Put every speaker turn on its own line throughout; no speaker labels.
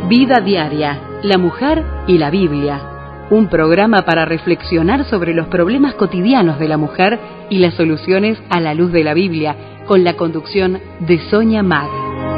Vida Diaria, la mujer y la Biblia. Un programa para reflexionar sobre los problemas cotidianos de la mujer y las soluciones a la luz de la Biblia, con la conducción de Sonia Mag.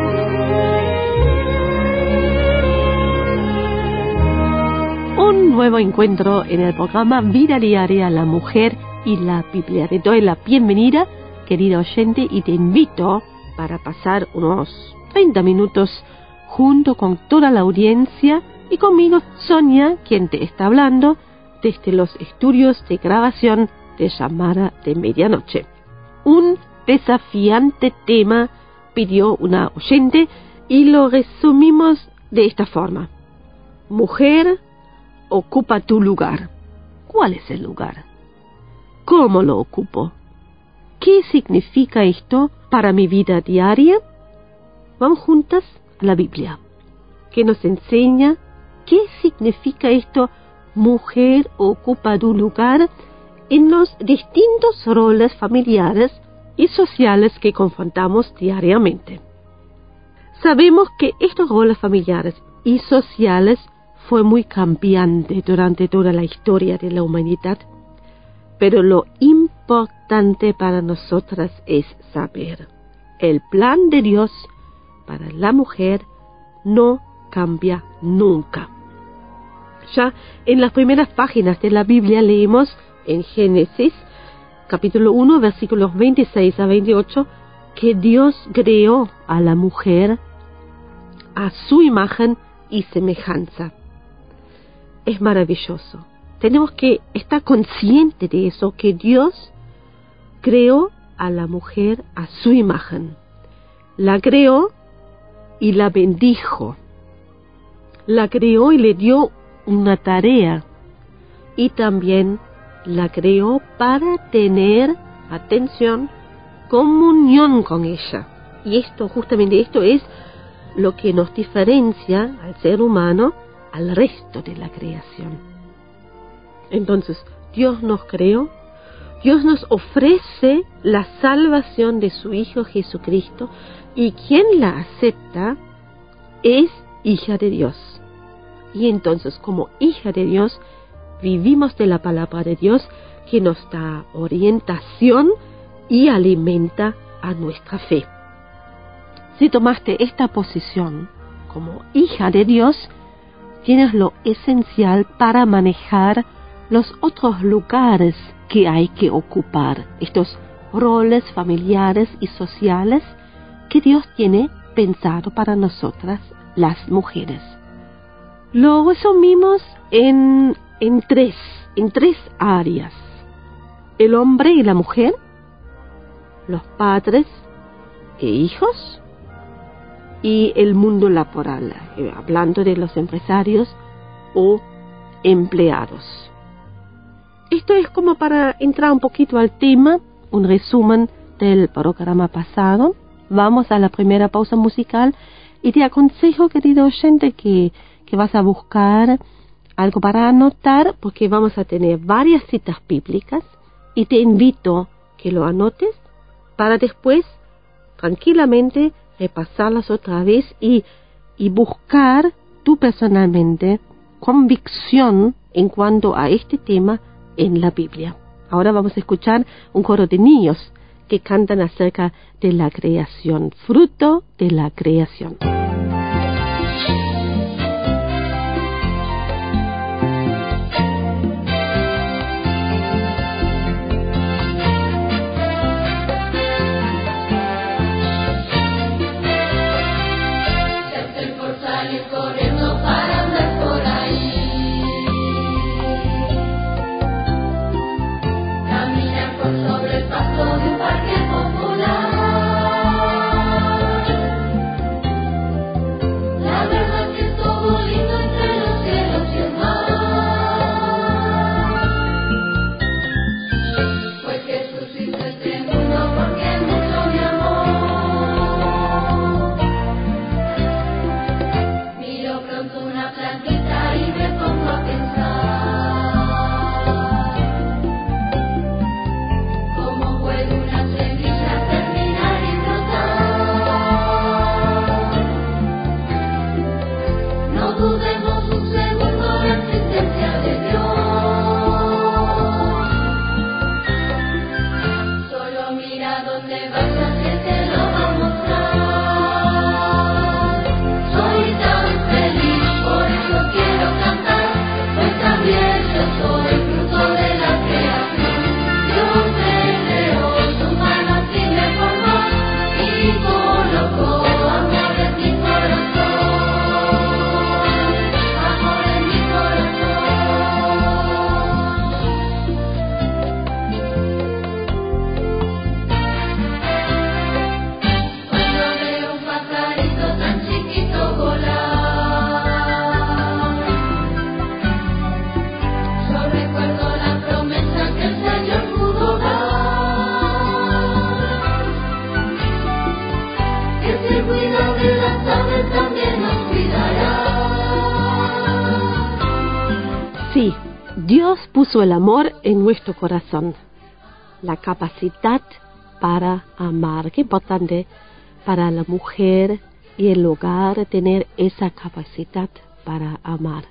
Un nuevo encuentro en el programa Vida Diaria, la mujer y la Biblia. Te doy la bienvenida, querido oyente, y te invito para pasar unos 30 minutos junto con toda la audiencia y conmigo, Sonia, quien te está hablando desde los estudios de grabación de Llamada de Medianoche. Un desafiante tema pidió una oyente y lo resumimos de esta forma. Mujer, ocupa tu lugar. ¿Cuál es el lugar? ¿Cómo lo ocupo? ¿Qué significa esto para mi vida diaria? Vamos juntas a la Biblia, que nos enseña qué significa esto, mujer ocupa tu lugar, en los distintos roles familiares y sociales que confrontamos diariamente. Sabemos que estos roles familiares y sociales fue muy cambiante durante toda la historia de la humanidad, pero lo importante para nosotras es saber, el plan de Dios para la mujer no cambia nunca. Ya en las primeras páginas de la Biblia leemos en Génesis, capítulo 1, versículos 26 a 28, que Dios creó a la mujer a su imagen y semejanza. Es maravilloso. Tenemos que estar conscientes de eso, que Dios creó a la mujer a su imagen. La creó y la bendijo. La creó y le dio una tarea. Y también la creó para tener, atención, comunión con ella. Y justamente esto es lo que nos diferencia al ser humano al resto de la creación. Entonces, Dios nos creó, Dios nos ofrece la salvación de su Hijo Jesucristo, y quien la acepta es hija de Dios. Y entonces, como hija de Dios, vivimos de la palabra de Dios, que nos da orientación y alimenta a nuestra fe. Si tomaste esta posición como hija de Dios, tienes lo esencial para manejar los otros lugares que hay que ocupar, estos roles familiares y sociales que Dios tiene pensado para nosotras, las mujeres. Lo resumimos en tres áreas: el hombre y la mujer, los padres e hijos, y el mundo laboral, hablando de los empresarios o empleados. Esto es como para entrar un poquito al tema, un resumen del programa pasado. Vamos a la primera pausa musical y te aconsejo, querido oyente, que vas a buscar algo para anotar, porque vamos a tener varias citas bíblicas y te invito que lo anotes para después tranquilamente repasarlas otra vez y buscar tú personalmente convicción en cuanto a este tema en la Biblia. Ahora vamos a escuchar un coro de niños que cantan acerca de la creación, fruto de la creación.
La verdad
Sí, Dios puso el amor en nuestro corazón, la capacidad para amar. Qué importante para la mujer y el hogar tener esa capacidad para amar.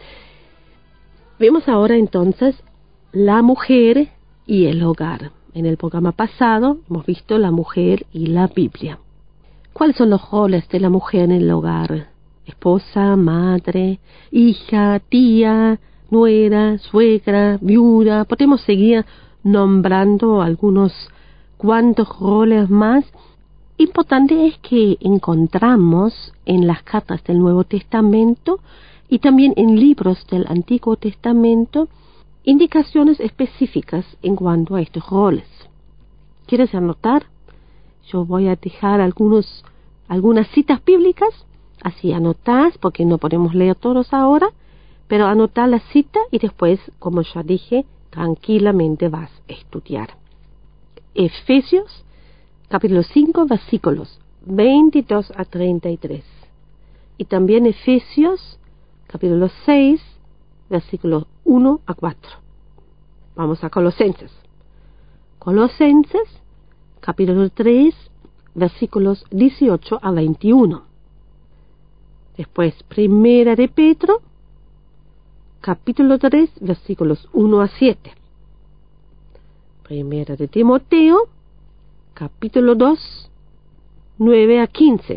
Vemos ahora entonces la mujer y el hogar. En el programa pasado hemos visto la mujer y la Biblia. ¿Cuáles son los roles de la mujer en el hogar? Esposa, madre, hija, tía, nuera, suegra, viuda. Podemos seguir nombrando algunos cuantos roles más. Importante es que encontramos en las cartas del Nuevo Testamento y también en libros del Antiguo Testamento indicaciones específicas en cuanto a estos roles. ¿Quieres anotar? Yo voy a dejar algunas citas bíblicas, así anotás, porque no podemos leer todos ahora, pero anotá la cita y después, como ya dije, tranquilamente vas a estudiar. Efesios, capítulo 5, versículos 22 a 33. Y también Efesios, capítulo 6, versículos 1 a 4. Vamos a Colosenses. Colosenses, capítulo 3, versículos 18 a 21. Después, Primera de Pedro, capítulo 3, versículos 1 a 7. Primera de Timoteo, capítulo 2, 9 a 15.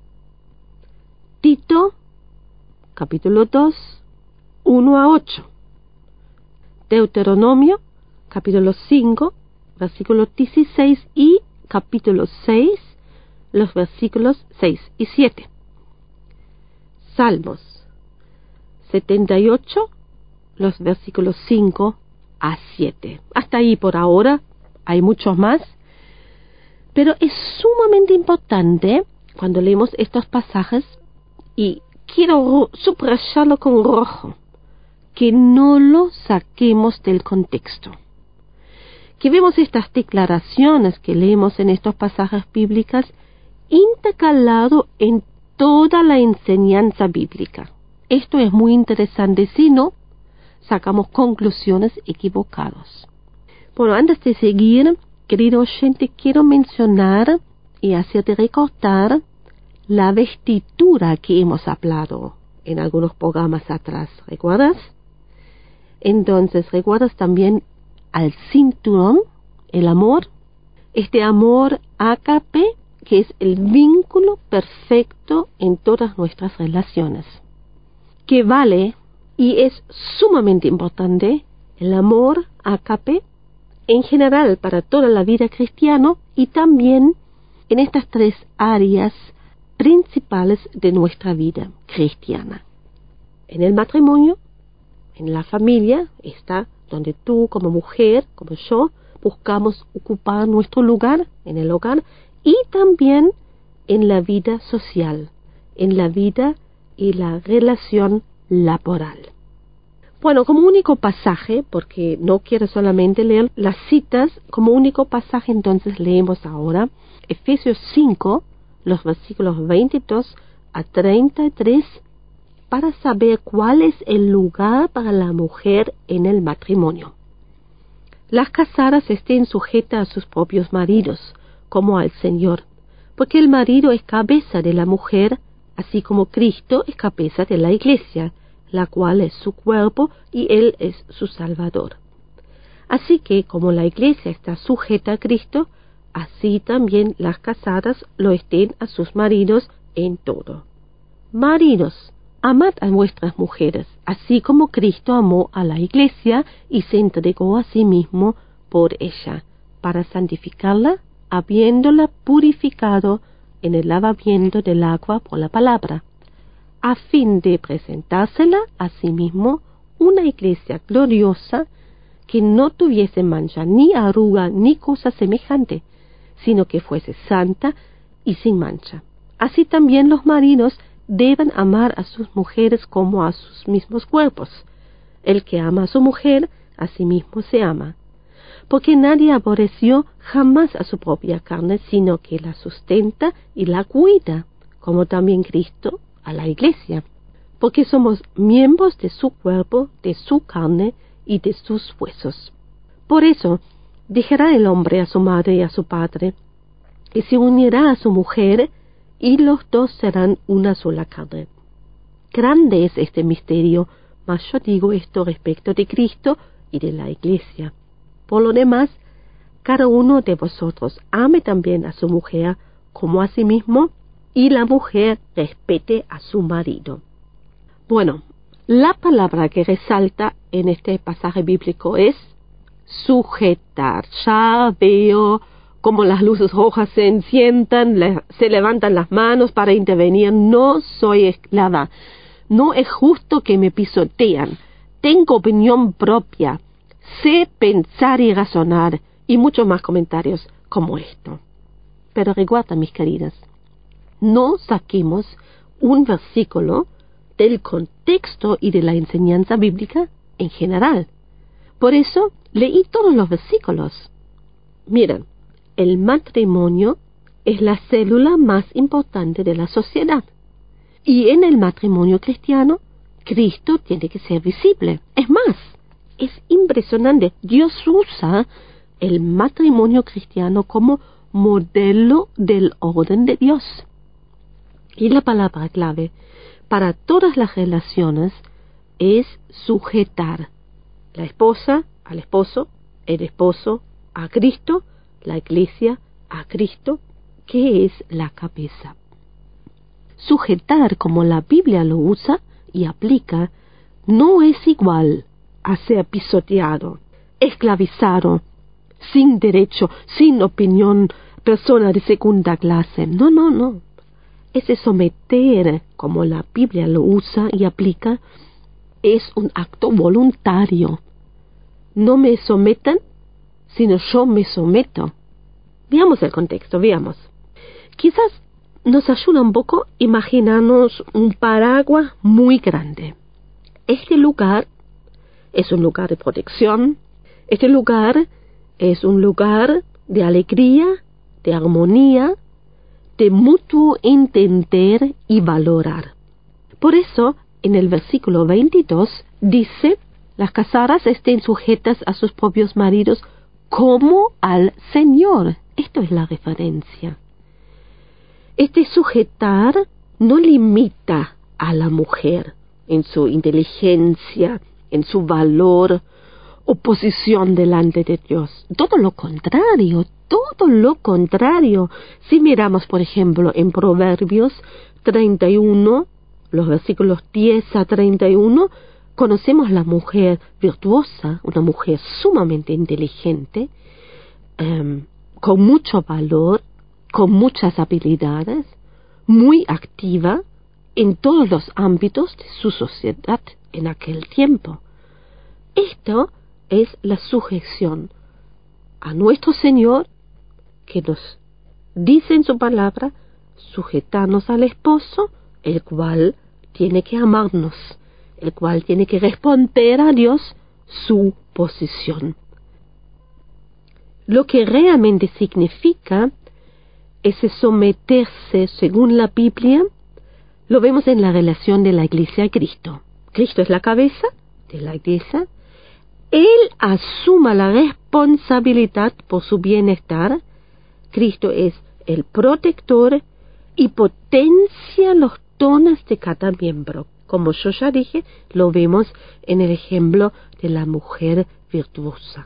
Tito, capítulo 2, 1 a 8. Deuteronomio, capítulo 5, versículos 16 y capítulo 6, los versículos 6 y 7. Salmos 78, los versículos 5 a 7. Hasta ahí por ahora, hay muchos más, pero es sumamente importante cuando leemos estos pasajes, y quiero subrayarlo con rojo, que no lo saquemos del contexto. Que vemos estas declaraciones que leemos en estos pasajes bíblicos intercalado en toda la enseñanza bíblica. Esto es muy interesante, si no, sacamos conclusiones equivocadas. Bueno, antes de seguir, querido oyente, quiero mencionar y hacerte recordar la vestidura que hemos hablado en algunos programas atrás. ¿Recuerdas? Entonces, ¿recuerdas también al cinturón, el amor? Este amor ágape, que es el vínculo perfecto en todas nuestras relaciones, que vale y es sumamente importante, el amor ágape en general para toda la vida cristiana y también en estas tres áreas principales de nuestra vida cristiana. En el matrimonio, en la familia, está donde tú como mujer, como yo, buscamos ocupar nuestro lugar en el hogar, y también en la vida social, en la vida y la relación laboral. Bueno, como único pasaje, porque no quiero solamente leer las citas, como único pasaje entonces leemos ahora Efesios 5, los versículos 22 a 33, para saber cuál es el lugar para la mujer en el matrimonio. Las casadas estén sujetas a sus propios maridos, como al Señor, porque el marido es cabeza de la mujer, así como Cristo es cabeza de la Iglesia, la cual es su cuerpo y Él es su Salvador. Así que, como la Iglesia está sujeta a Cristo, así también las casadas lo estén a sus maridos en todo. Maridos, amad a vuestras mujeres, así como Cristo amó a la Iglesia y se entregó a sí mismo por ella, para santificarla, habiéndola purificado en el lavamiento del agua por la palabra, a fin de presentársela a sí mismo una Iglesia gloriosa, que no tuviese mancha, ni arruga, ni cosa semejante, sino que fuese santa y sin mancha. Así también los maridos deben amar a sus mujeres como a sus mismos cuerpos. El que ama a su mujer, a sí mismo se ama. Porque nadie aborreció jamás a su propia carne, sino que la sustenta y la cuida, como también Cristo a la Iglesia. Porque somos miembros de su cuerpo, de su carne y de sus huesos. Por eso, dejará el hombre a su madre y a su padre, y se unirá a su mujer, y los dos serán una sola carne. Grande es este misterio, mas yo digo esto respecto de Cristo y de la Iglesia. Por lo demás, cada uno de vosotros ame también a su mujer como a sí mismo, y la mujer respete a su marido. Bueno, la palabra que resalta en este pasaje bíblico es sujetar. Ya veo cómo las luces rojas se enciendan, se levantan las manos para intervenir. No soy esclava. No es justo que me pisotean. Tengo opinión propia. Sé pensar y razonar. Y muchos más comentarios como esto. Pero recuerda, mis queridas, no saquemos un versículo del contexto y de la enseñanza bíblica en general. Por eso leí todos los versículos. Miren, el matrimonio es la célula más importante de la sociedad. Y en el matrimonio cristiano, Cristo tiene que ser visible. Es más, es impresionante. Dios usa el matrimonio cristiano como modelo del orden de Dios. Y la palabra clave para todas las relaciones es sujetar. La esposa al esposo, el esposo a Cristo, la Iglesia a Cristo, que es la cabeza. Sujetar, como la Biblia lo usa y aplica, no es igual a ser pisoteado, esclavizado, sin derecho, sin opinión, persona de segunda clase. No. Ese someter, como la Biblia lo usa y aplica, es un acto voluntario. No me sometan, sino yo me someto. Veamos el contexto, veamos. Quizás nos ayuda un poco imaginarnos un paraguas muy grande. Este lugar es un lugar de protección. Este lugar es un lugar de alegría, de armonía, de mutuo entender y valorar. Por eso, en el versículo 22 dice: las casadas estén sujetas a sus propios maridos como al Señor. Esto es la referencia. Este sujetar no limita a la mujer en su inteligencia, en su valor o posición delante de Dios. Todo lo contrario. Si miramos, por ejemplo, en Proverbios 31, los versículos 10 a 31, conocemos la mujer virtuosa, una mujer sumamente inteligente, con mucho valor, con muchas habilidades, muy activa en todos los ámbitos de su sociedad en aquel tiempo. Esto es la sujeción a nuestro Señor, que nos dice en su palabra sujetarnos al esposo, el cual tiene que amarnos, el cual tiene que responder a Dios su posición. Lo que realmente significa ese someterse según la Biblia, lo vemos en la relación de la Iglesia a Cristo. Cristo es la cabeza de la Iglesia. Él asuma la responsabilidad por su bienestar. Cristo es el protector y potencia los dones de cada miembro. Como yo ya dije, lo vemos en el ejemplo de la mujer virtuosa.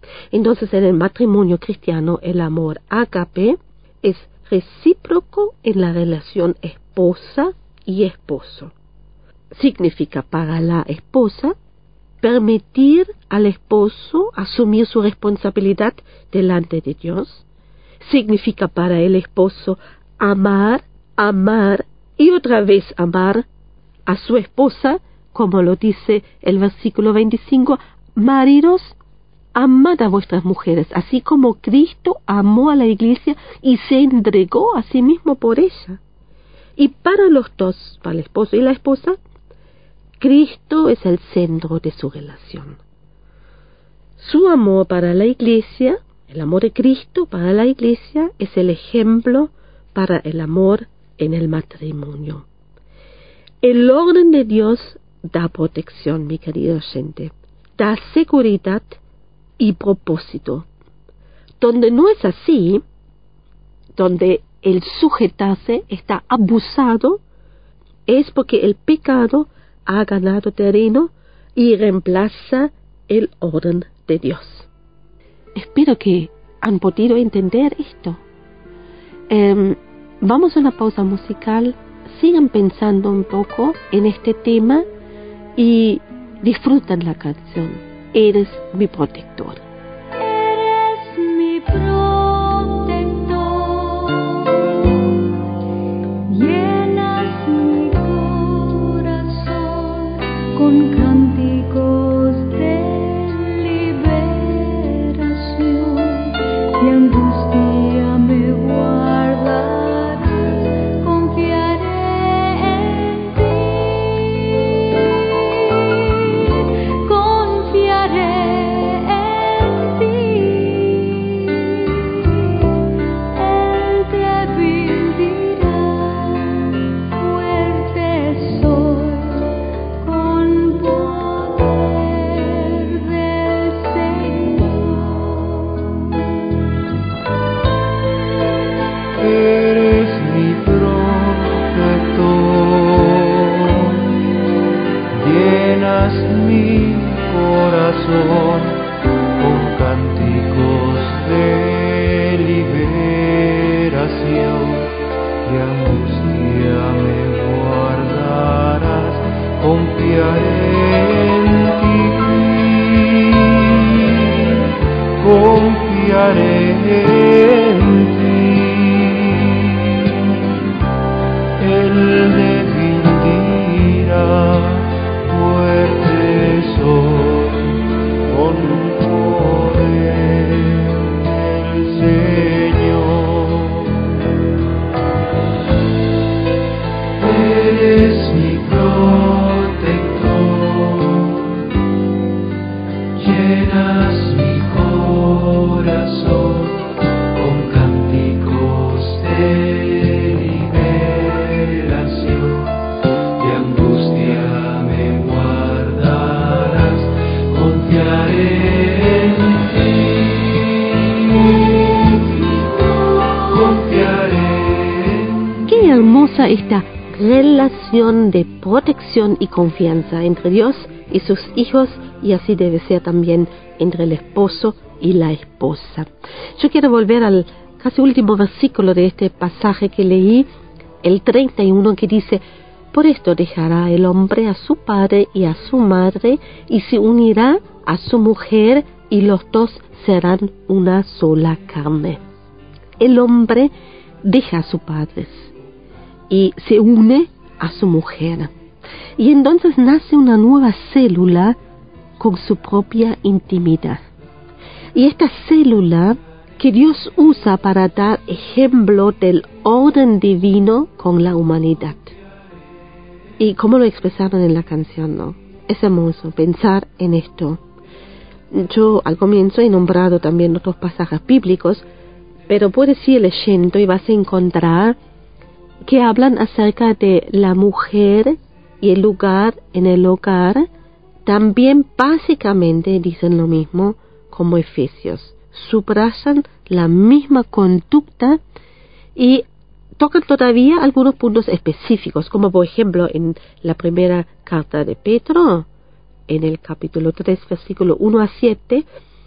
Entonces, en el matrimonio cristiano, el amor ágape es recíproco en la relación esposa y esposo. Significa para la esposa permitir al esposo asumir su responsabilidad delante de Dios. Significa para el esposo amar y otra vez amar a su esposa, como lo dice el versículo 25, maridos, amad a vuestras mujeres, así como Cristo amó a la iglesia y se entregó a sí mismo por ella. Y para los dos, para el esposo y la esposa, Cristo es el centro de su relación. Su amor para la iglesia, el amor de Cristo para la iglesia, es el ejemplo para el amor en el matrimonio. El orden de Dios da protección, mi querido oyente, da seguridad y propósito. Donde no es así, donde el sujetarse está abusado, es porque el pecado ha ganado terreno y reemplaza el orden de Dios. Espero que han podido entender esto. Vamos a una pausa musical, sigan pensando un poco en este tema y disfrutan la canción. Eres mi protector.
Eres mi protector, llenas mi corazón con cánticos de liberación, de angustia me guardarás, confiaré en ti, confiaré en ti. Él te bendirá, fuerte soy, con poder del Señor.
Eres mi protector, llenas mi corazón con cánticos de liberación, de angustia me guardarás, confiaré en ti, confiaré en ti. Él te bendirá, fuerte soy, con poder del Señor. Eres mi protector, llenas mi corazón con cánticos de liberación, de angustia me guardarás, confiaré en ti, confiaré en ti.
Qué hermosa esta relación de protección y confianza entre Dios y sus hijos, y así debe ser también entre el esposo y la esposa. Yo quiero volver al casi último versículo de este pasaje que leí, el 31, que dice: por esto dejará el hombre a su padre y a su madre, y se unirá a su mujer, y los dos serán una sola carne. El hombre deja a sus padres y se une a su mujer, y entonces nace una nueva célula con su propia intimidad. Y esta célula que Dios usa para dar ejemplo del orden divino con la humanidad. Y como lo expresaron en la canción, ¿no? Es hermoso pensar en esto. Yo al comienzo he nombrado también otros pasajes bíblicos, pero puedes ir leyendo y vas a encontrar que hablan acerca de la mujer y el lugar en el hogar. También básicamente dicen lo mismo como Efesios, subrayan la misma conducta y tocan todavía algunos puntos específicos, como por ejemplo en la primera carta de Pedro, en el capítulo 3, versículo 1 a 7,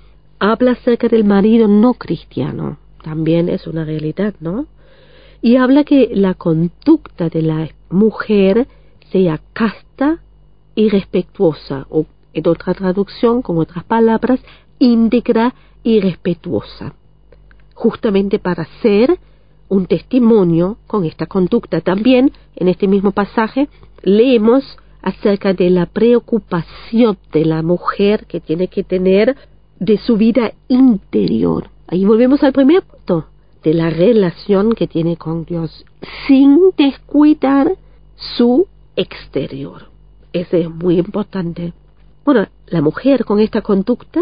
habla acerca del marido no cristiano, también es una realidad, ¿no? Y habla que la conducta de la mujer sea casta y respetuosa, o en otra traducción, con otras palabras, íntegra y respetuosa, justamente para ser un testimonio con esta conducta. También, en este mismo pasaje, leemos acerca de la preocupación de la mujer que tiene que tener de su vida interior. Ahí volvemos al primer punto, de la relación que tiene con Dios, sin descuidar su exterior. Eso es muy importante. Bueno, la mujer con esta conducta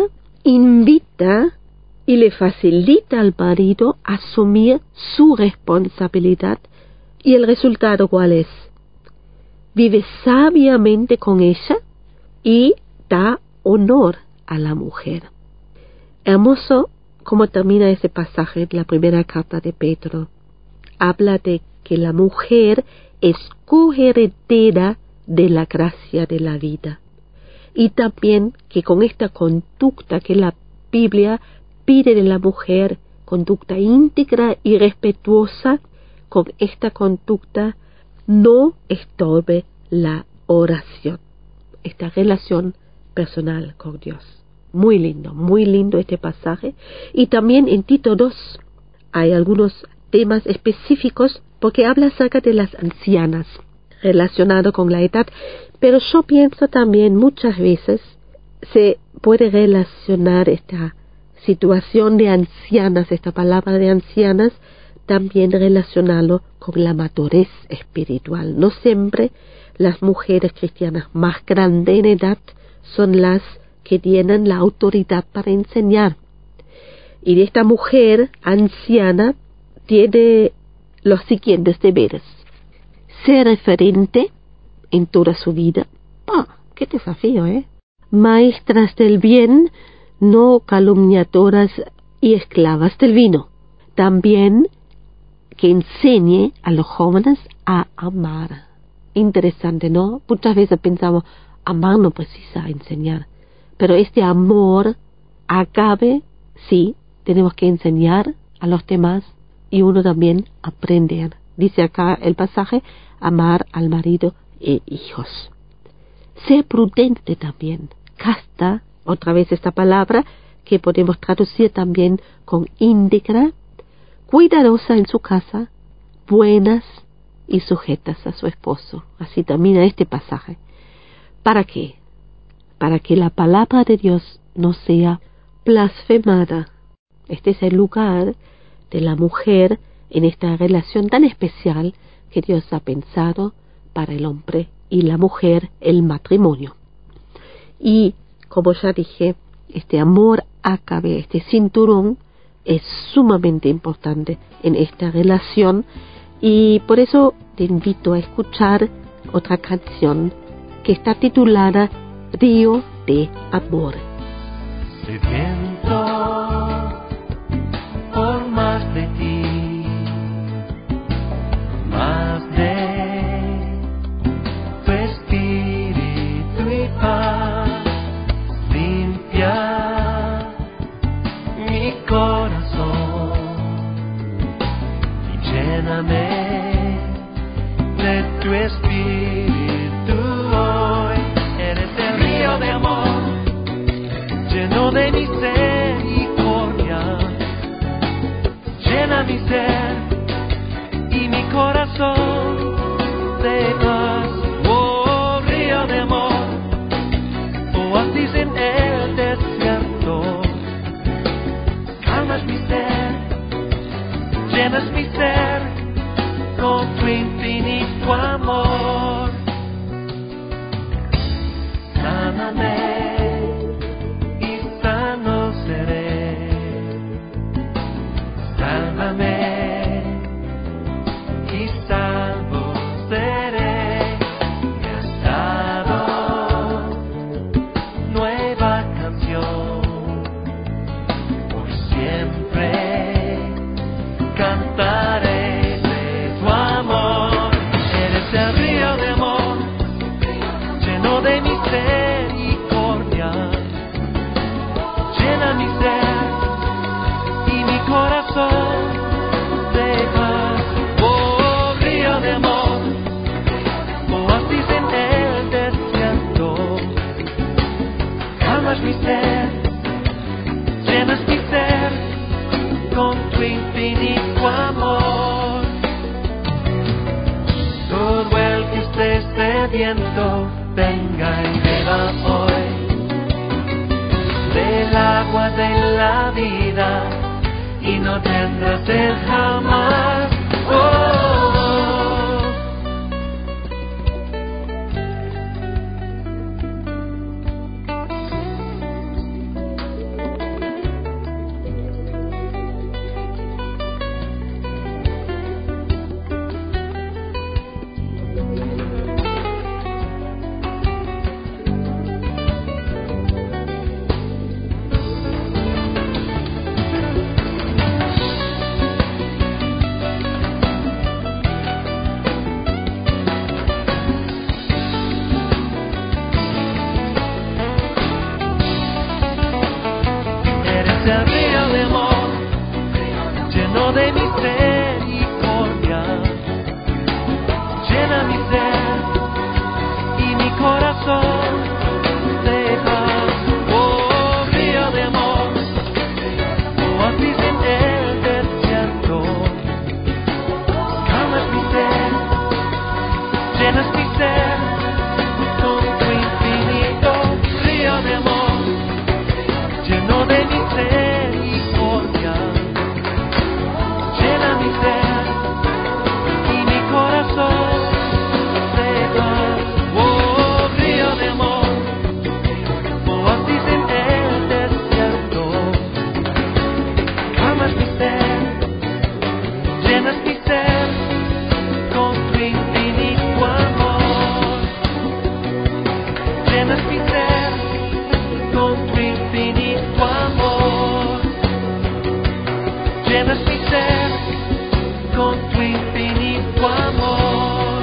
invita y le facilita al marido asumir su responsabilidad. ¿Y el resultado cuál es? Vive sabiamente con ella y da honor a la mujer. Hermoso como termina ese pasaje de la primera carta de Pedro. Habla de que la mujer es coheredera de la gracia de la vida. Y también que con esta conducta que la Biblia pide de la mujer, conducta íntegra y respetuosa, con esta conducta no estorbe la oración, esta relación personal con Dios. Muy lindo este pasaje. Y también en Tito 2 hay algunos temas específicos porque habla acerca de las ancianas, relacionado con la edad, pero yo pienso también muchas veces se puede relacionar esta situación de ancianas, esta palabra de ancianas, también relacionarlo con la madurez espiritual. No siempre las mujeres cristianas más grandes en edad son las que tienen la autoridad para enseñar. Y esta mujer anciana tiene los siguientes deberes: ser referente en toda su vida. ¡Qué desafío, eh! Maestras del bien, no calumniadoras y esclavas del vino. También que enseñe a los jóvenes a amar. Interesante, ¿no? Muchas veces pensamos, amar no precisa enseñar. Pero este amor acabe, sí, tenemos que enseñar a los demás y uno también aprende. Dice acá el pasaje, amar al marido e hijos. Ser prudente también, casta, otra vez esta palabra que podemos traducir también con íntegra, cuidadosa en su casa, buenas y sujetas a su esposo. Así termina este pasaje. ¿Para qué? Para que la palabra de Dios no sea blasfemada. Este es el lugar de la mujer en esta relación tan especial que Dios ha pensado para el hombre y la mujer, el matrimonio. Y, como ya dije, este amor ágape, este cinturón, es sumamente importante en esta relación, y por eso te invito a escuchar otra canción que está titulada Río de Amor.
Sediento por más de ti, más de tu espíritu y paz, limpia mi corazón y lléname de tu espíritu hoy. Eres el río de amor, lleno de misericordia, llena mi ser y mi corazón de paz. Oh, río de amor, oasis en el desierto, calmas mi ser, llenas mi ser con tu infinito amor. Sáname y sano seré, sálvame y salvo seré. Me has dado nueva canción, por siempre cantaré de tu amor. Eres el río de amor, lleno de misericordia, llena mi ser viento venga y beba hoy del agua de la vida y no tendrá sed jamás. El río de amor, lleno de misericordia, llena mi ser y mi corazón de paz. Oh, río de amor, oasis en el desierto, calmas mi ser, llenas mi ser con tu infinito. Río de amor, lleno de misericordia, llena mi ser y mi corazón de paz. Oh, río de amor, oasis en el desierto, calmas mi ser, llenas mi ser con tu infinito amor, llenas mi ser con tu infinito amor, llenas mi ser con tu infinito amor.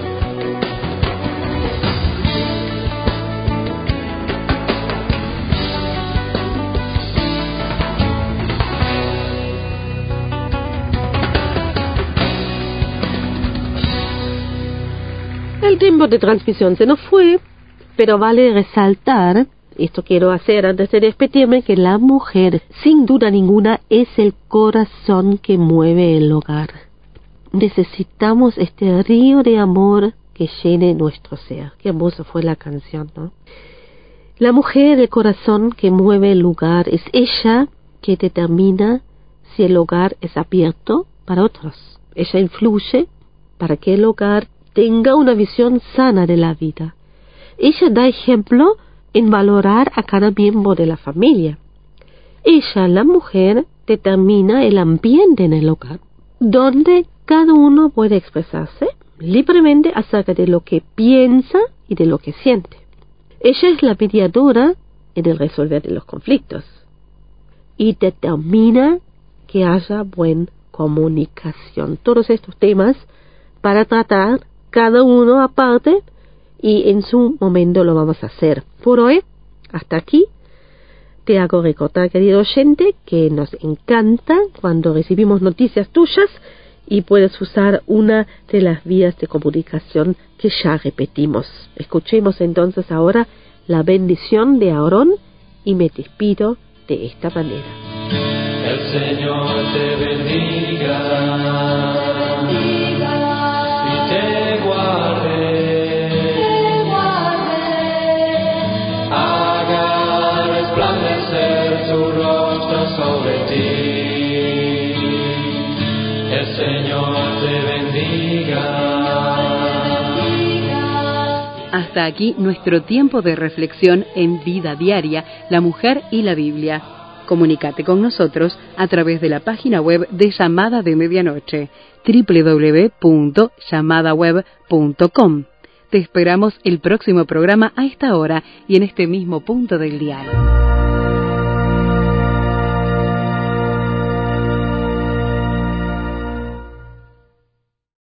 El tiempo de transmisión se nos fue, pero vale resaltar, esto quiero hacer antes de despedirme, que la mujer, sin duda ninguna, es el corazón que mueve el hogar. Necesitamos este río de amor que llene nuestro ser. Qué hermosa fue la canción, ¿no? La mujer, el corazón que mueve el hogar, es ella que determina si el hogar es abierto para otros. Ella influye para que el hogar tenga una visión sana de la vida. Ella da ejemplo en valorar a cada miembro de la familia. Ella, la mujer, determina el ambiente en el hogar, donde cada uno puede expresarse libremente acerca de lo que piensa y de lo que siente. Ella es la mediadora en el resolver de los conflictos y determina que haya buena comunicación. Todos estos temas para tratar cada uno aparte, y en su momento lo vamos a hacer. Por hoy, hasta aquí, te hago recordar, querido oyente, que nos encanta cuando recibimos noticias tuyas y puedes usar una de las vías de comunicación que ya repetimos. Escuchemos entonces ahora la bendición de Aarón y me despido de esta manera.
El Señor te bendiga. Sobre ti, el Señor te bendiga.
Hasta aquí nuestro tiempo de reflexión en Vida Diaria, la mujer y la Biblia. Comunícate con nosotros a través de la página web de Llamada de Medianoche, www.llamadaweb.com. Te esperamos el próximo programa a esta hora y en este mismo punto del dial.